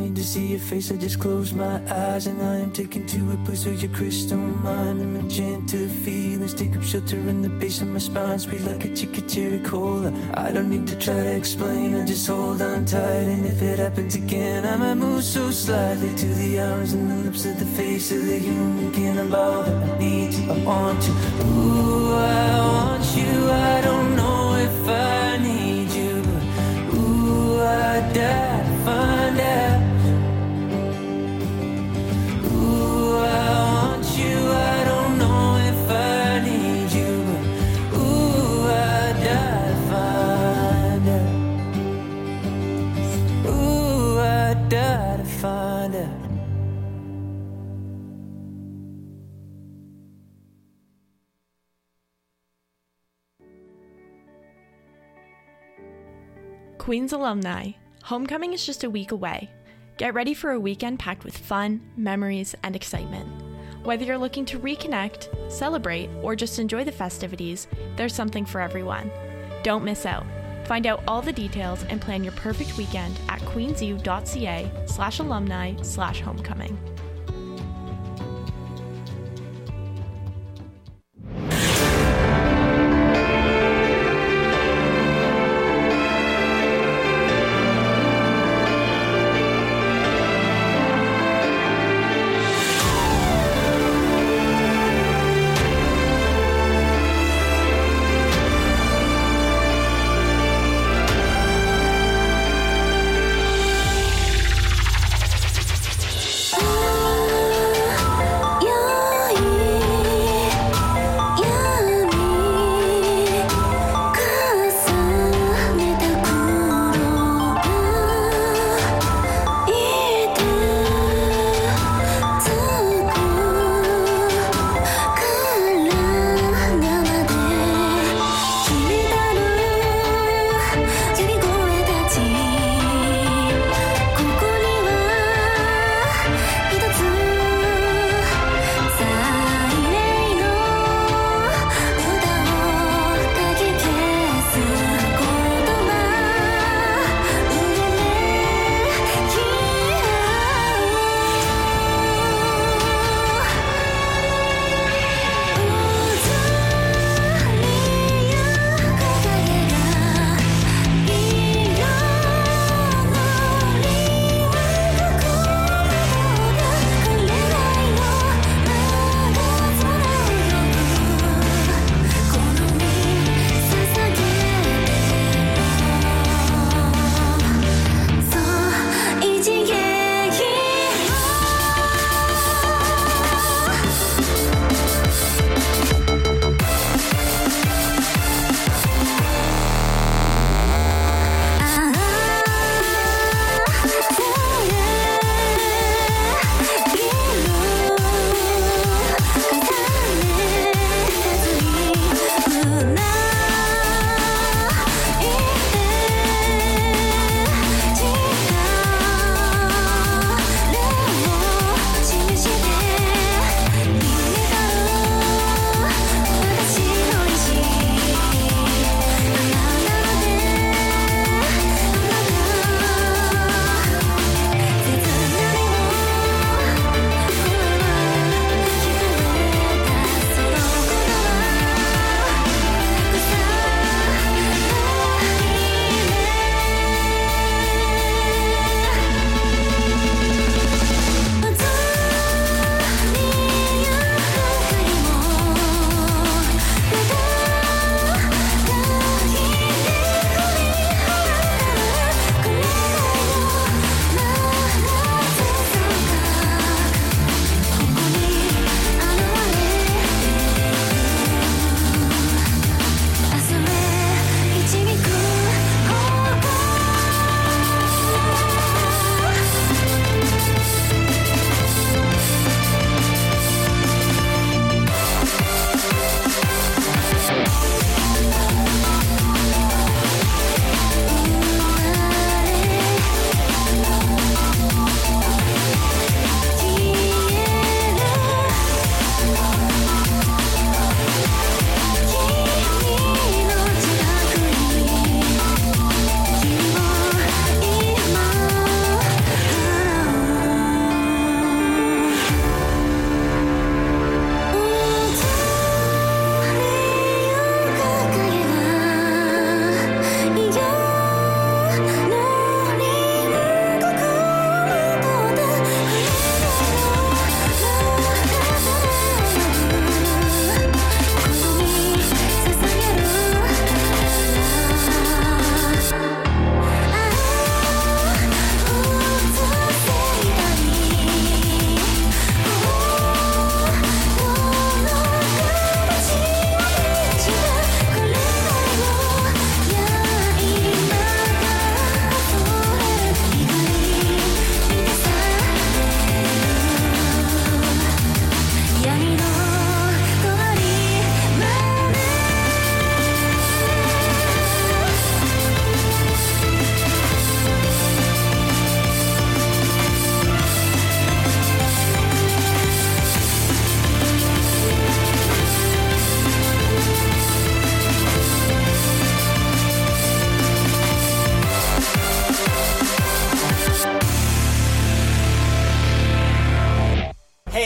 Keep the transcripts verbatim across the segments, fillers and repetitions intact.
need to see your face. I just close my eyes and I am taken to a place where your crystal mind and magenta feelings take up shelter in the base of my spine. Sweet like a chicken cherry cola. I don't need to try to explain, I just hold on tight. And if it happens again, I might move so slightly to the arms and the lips of the face of the human cannonball that I need to, I want to. Ooh, I want you, I don't know if I need you, but ooh, I die to find out. Ooh, I want you, I don't know if I need you, but ooh, I die to find out. Ooh, I die to find out. Queen's alumni, homecoming is just a week away. Get ready for a weekend packed with fun, memories, and excitement. Whether you're looking to reconnect, celebrate, or just enjoy the festivities, there's something for everyone. Don't miss out. Find out all the details and plan your perfect weekend at queensu.ca slash alumni slash homecoming. Ooh.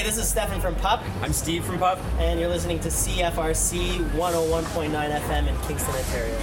this is Stefan from P U P. I'm Steve from P U P. And you're listening to C F R C one oh one point nine F M in Kingston, Ontario.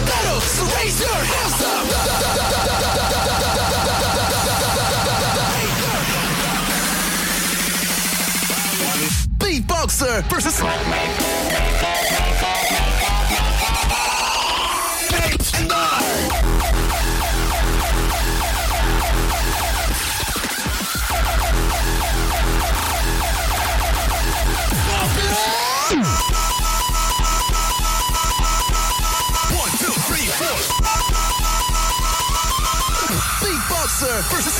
metal, so raise your hands up. Beatboxer versus Beatboxer versus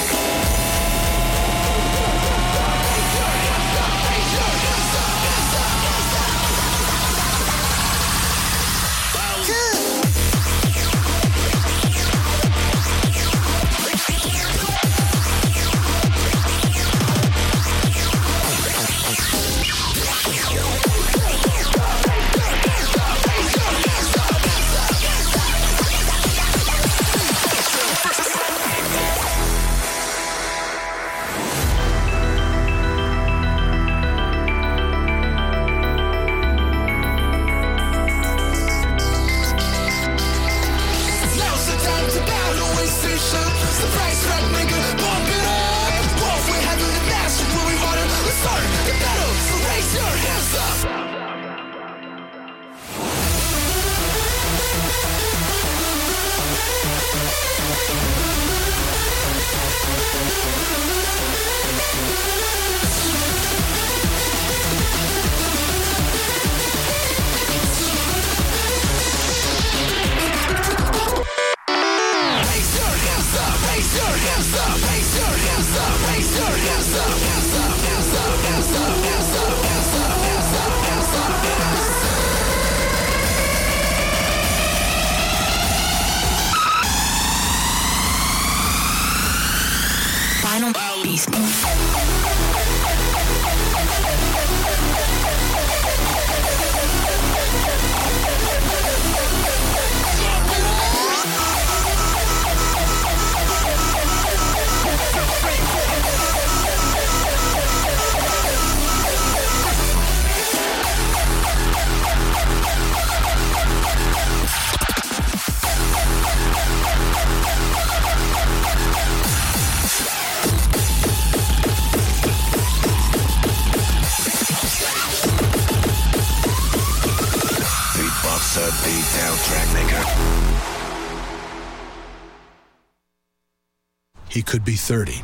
He could be thirty.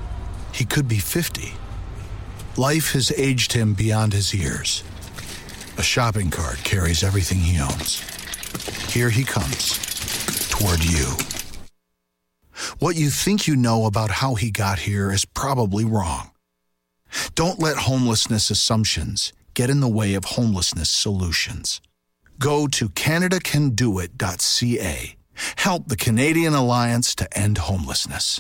He could be fifty. Life has aged him beyond his years. A shopping cart carries everything he owns. Here he comes, toward you. What you think you know about how he got here is probably wrong. Don't let homelessness assumptions get in the way of homelessness solutions. Go to Canada Can Do It dot C A. Help the Canadian Alliance to End Homelessness.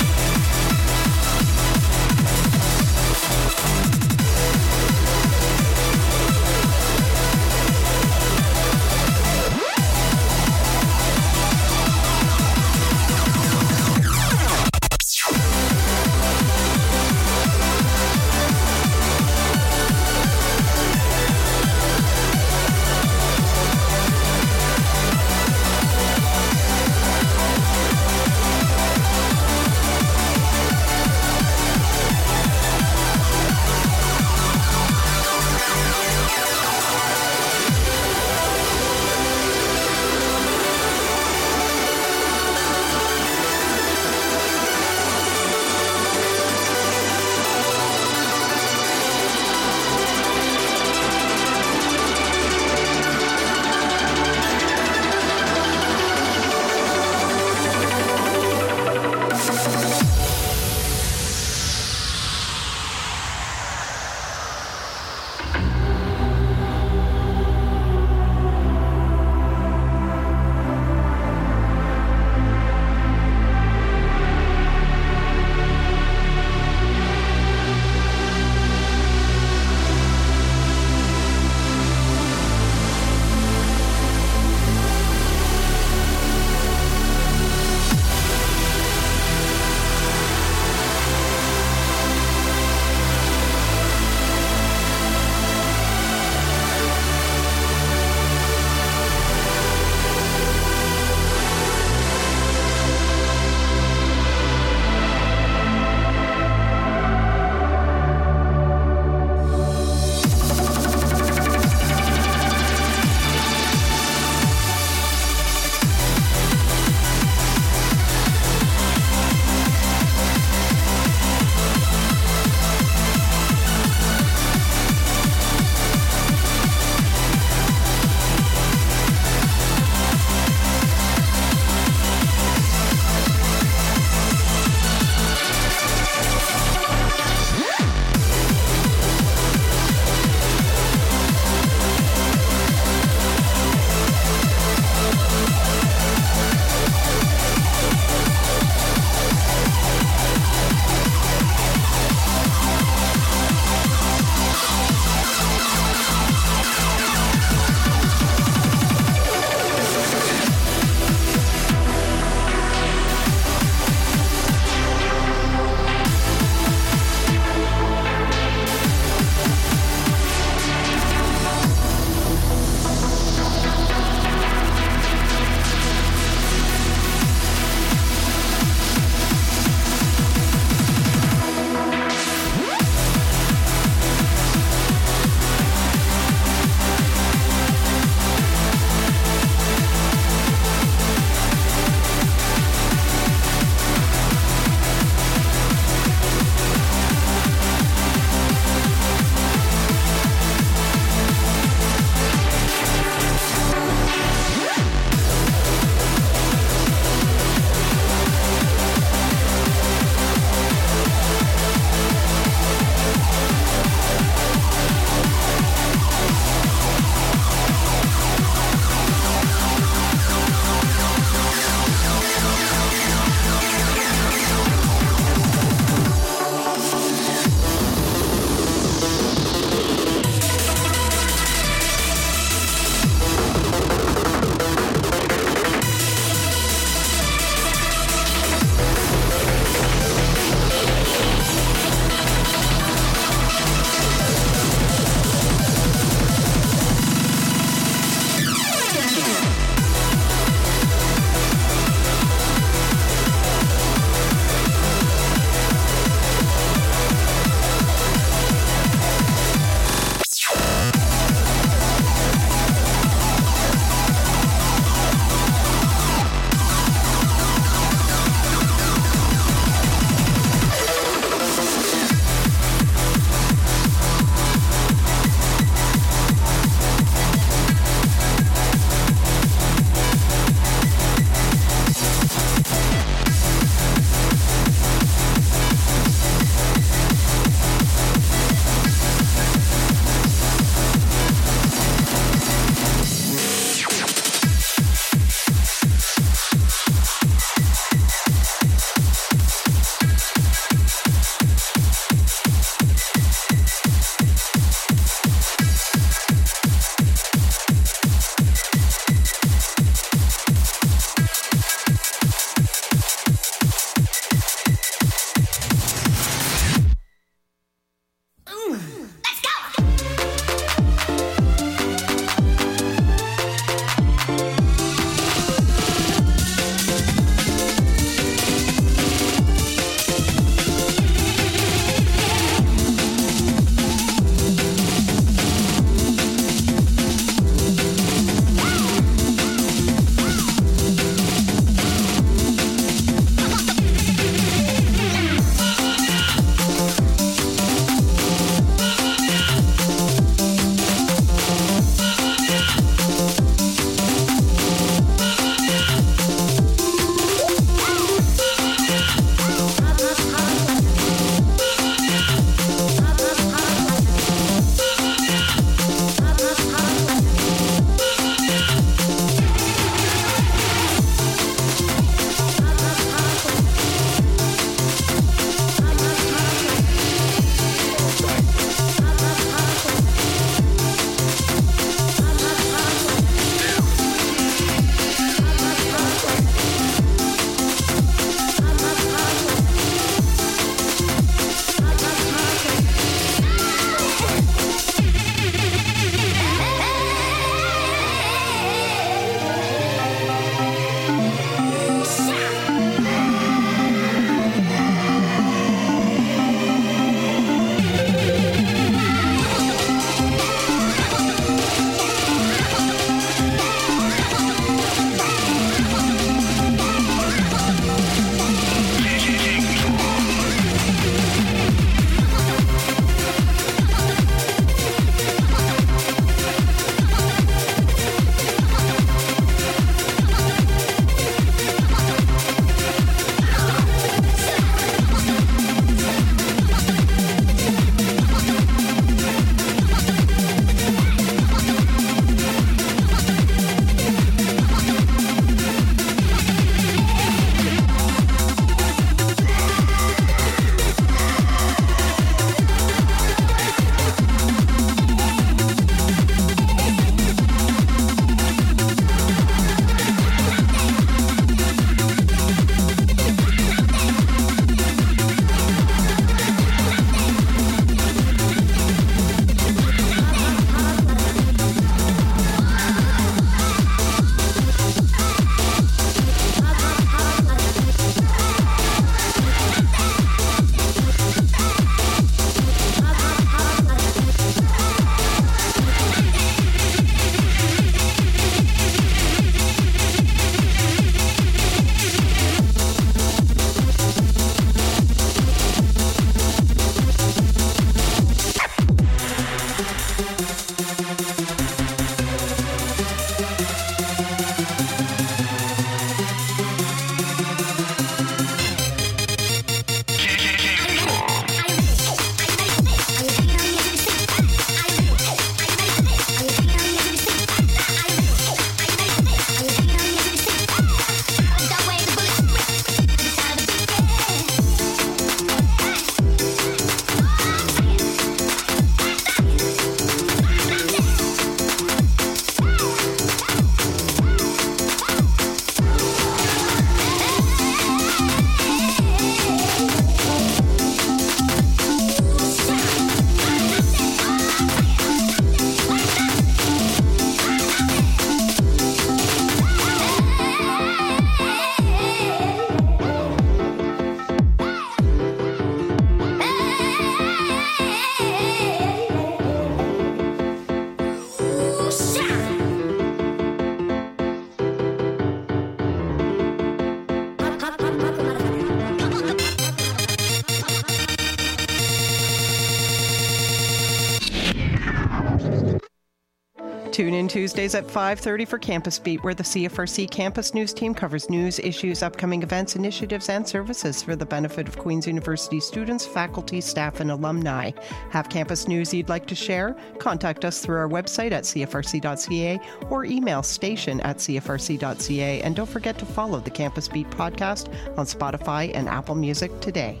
Tune in Tuesdays at five thirty for Campus Beat, where the C F R C Campus News team covers news, issues, upcoming events, initiatives, and services for the benefit of Queen's University students, faculty, staff, and alumni. Have campus news you'd like to share? Contact us through our website at c f r c dot c a or email station at c f r c dot c a. And don't forget to follow the Campus Beat podcast on Spotify and Apple Music today.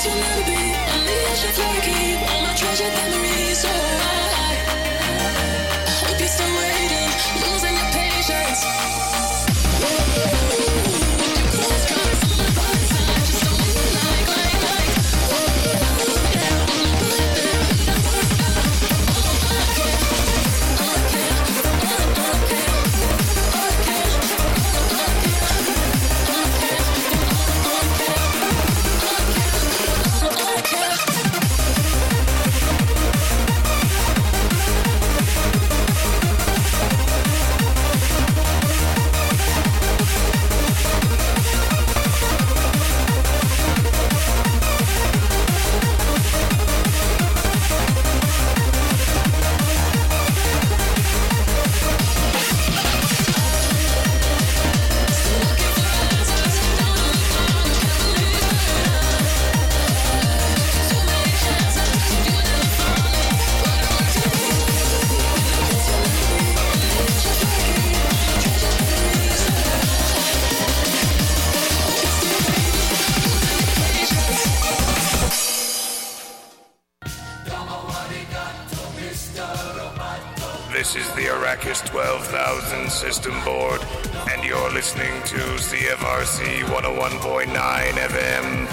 you'll never be on the ocean floor. Keep all my treasured memories. So I, I hope you're still waiting, losing your patience. This is the Arrakis twelve thousand system board, and you're listening to C F R C one oh one point nine F M.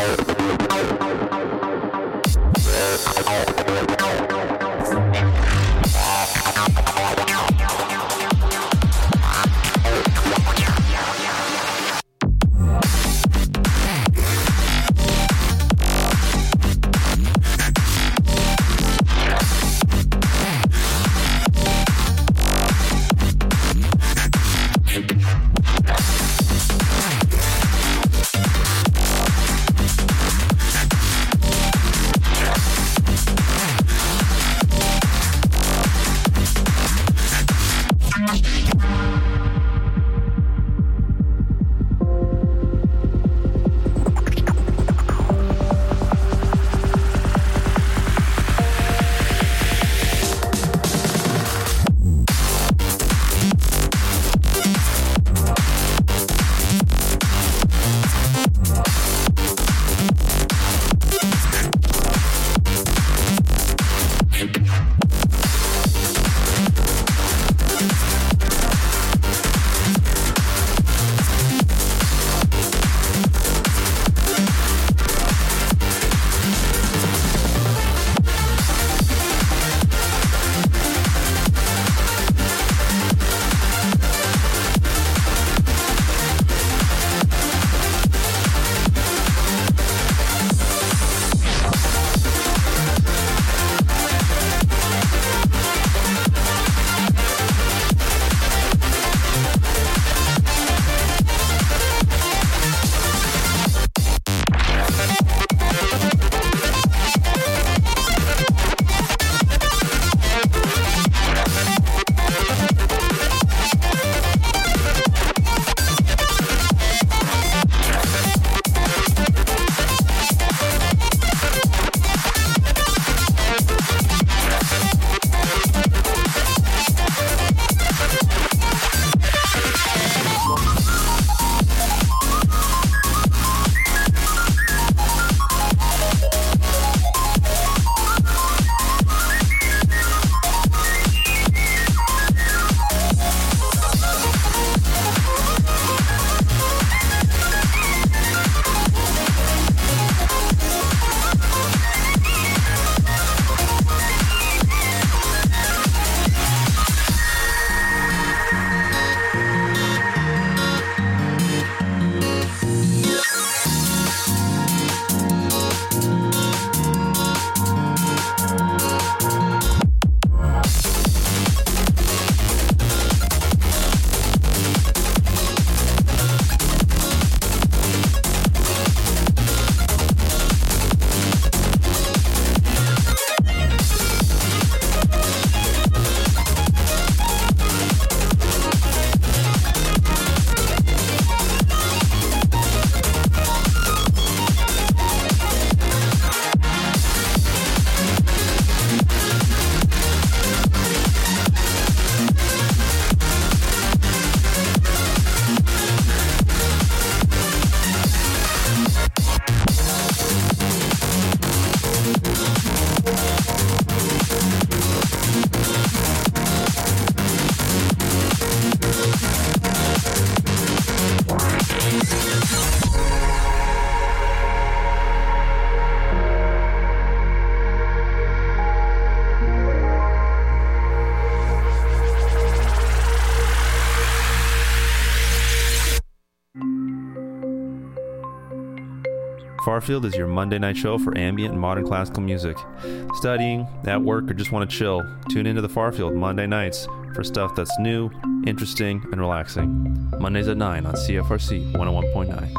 Farfield is your Monday night show for ambient and modern classical music. Studying, at work, or just want to chill, tune into the Farfield Monday nights for stuff that's new, interesting, and relaxing. Mondays at nine on C F R C one oh one point nine.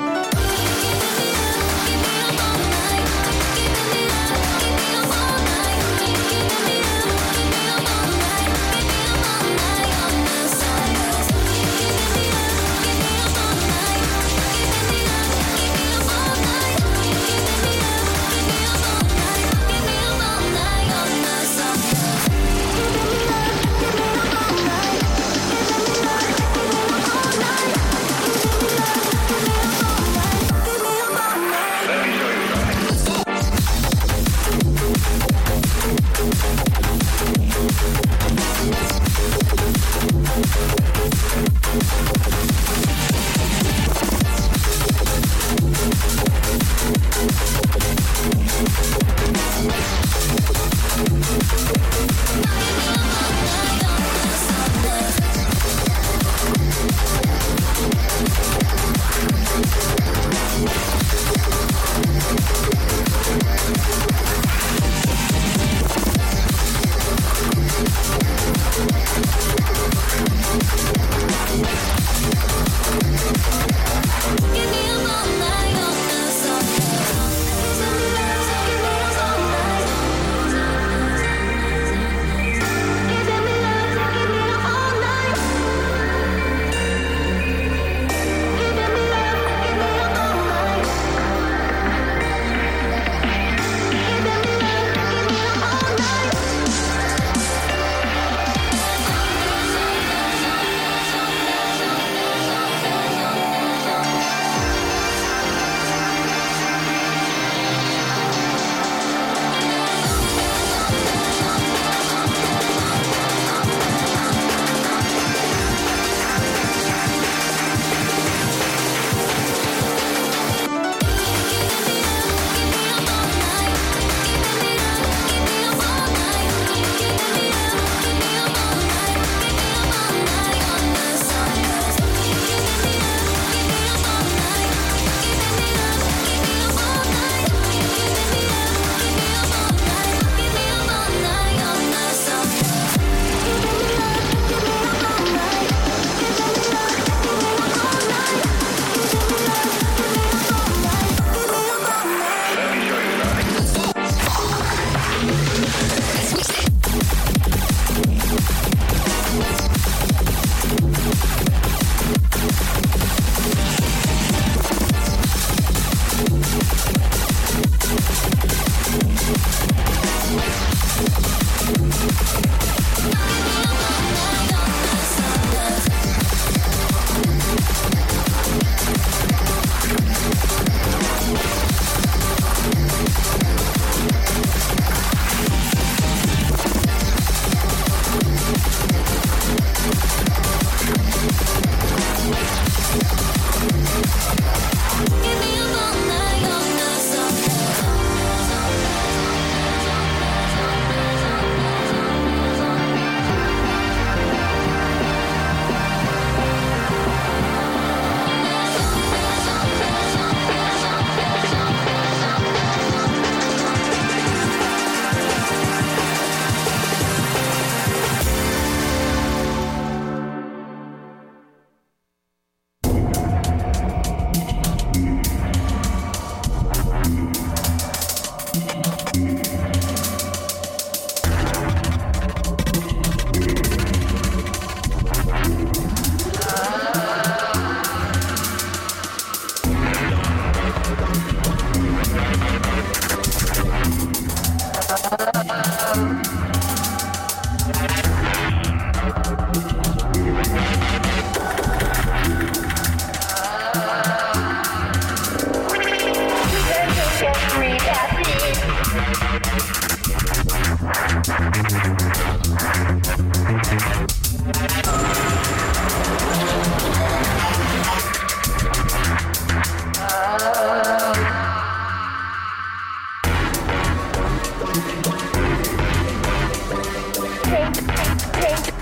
All night.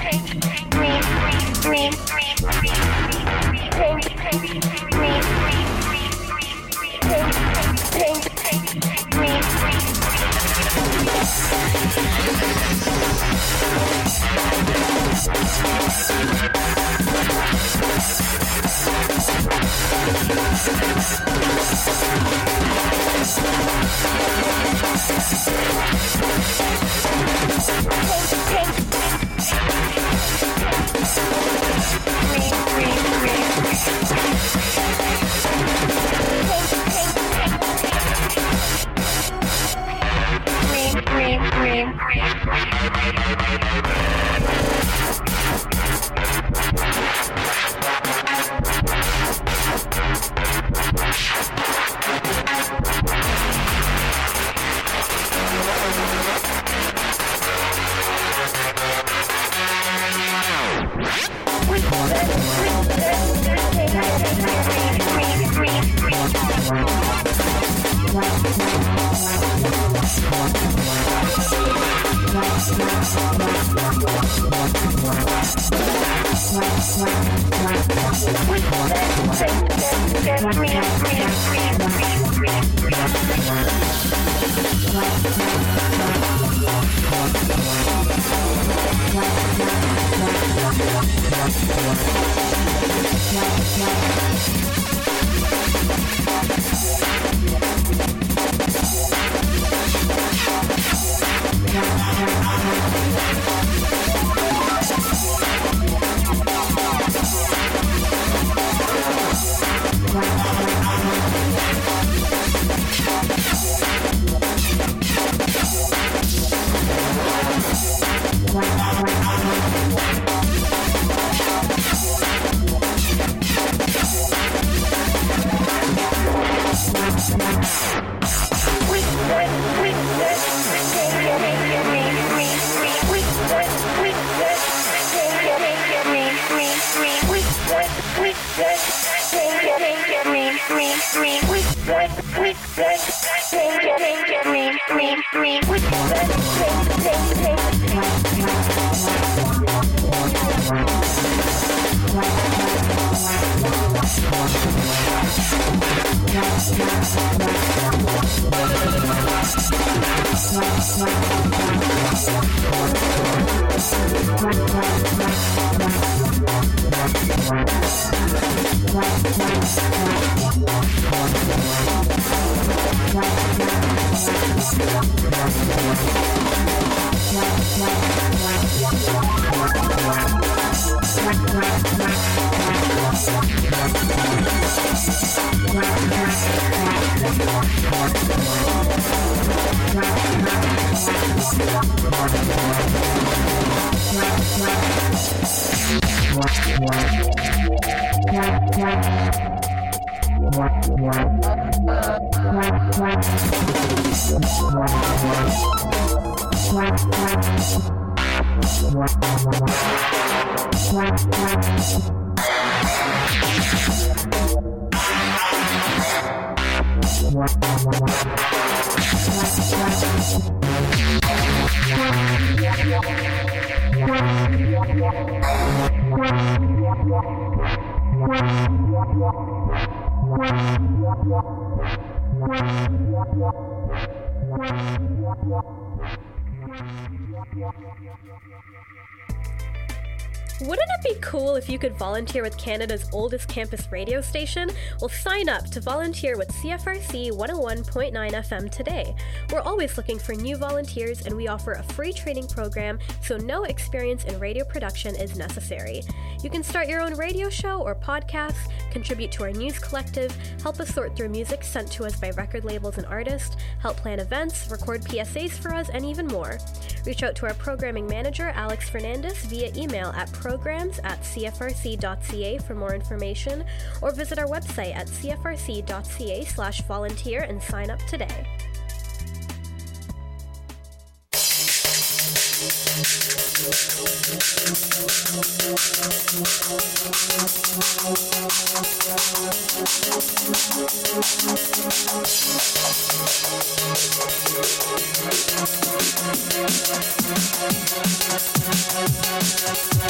Wouldn't it be cool if you could volunteer with Canada's oldest campus radio station? Well, sign up to volunteer with C F R C one oh one point nine F M today. We're always looking for new volunteers, and we offer a free training program, so no experience in radio production is necessary. You can start your own radio show or podcast, contribute to our news collective, help us sort through music sent to us by record labels and artists, help plan events, record P S As for us, and even more. Reach out to our programming manager, Alex Fernandez, via email at programs at c f r c dot c a for more information, or visit our website at c f r c dot c a slash volunteer and sign up today. We'll be right back.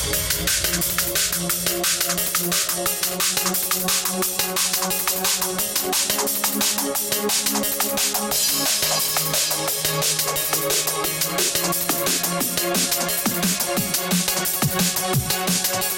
We'll be right back.